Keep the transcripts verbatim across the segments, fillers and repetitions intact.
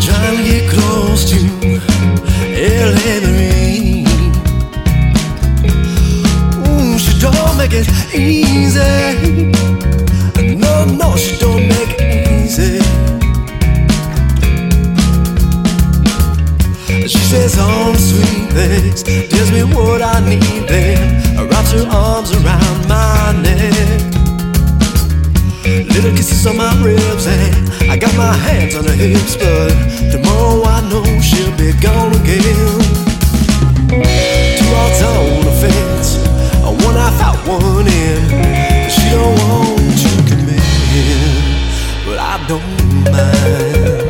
trying to get close to Ellie Marie. Ooh, she don't make it easy. No, no, she don't make it easy. She says all the sweet things, tells me what I need, then wraps her arms around my neck. Little kisses on my ribs, and I got my hands on her hips, but tomorrow I know she'll be gone again. Two hearts on the fence, one half out, one in. She don't want to commit, but I don't mind.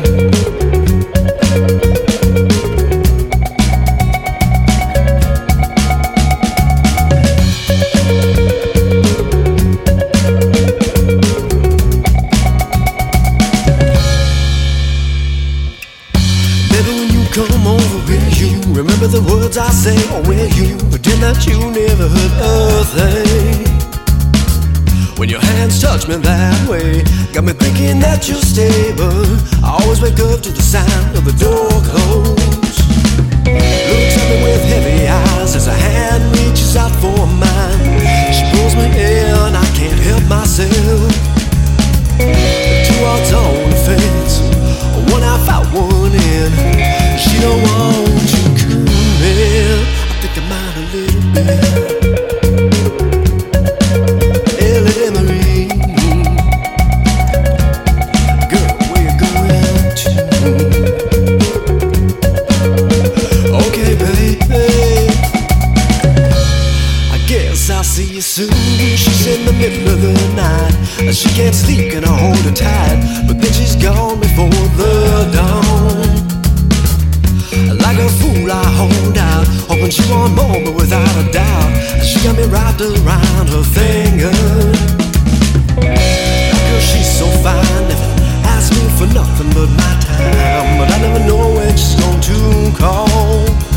Come over, will you remember the words I say? Or will you pretend that you never heard a thing? When your hands touch me that way, got me thinking that you'll stay, but I always wake up to the sound of the door close. Looks at me with heavy eyes as a hand reaches out for mine. She pulls me in, I can't help myself. Two hearts on the fence, one half out, one in. She don't want to commit. I think I might a little bit. Ellie Marie, girl, where you going to? Okay, baby, I guess I'll see you soon. She's in the middle of the night. She can't sleep, can I hold her tight? But then she's gone before the dawn. Like a fool I hold out, hoping she want more, but without a doubt she got me wrapped around her finger. Girl, she's so fine, never asks me for nothing but my time, but I never know when she's going to call.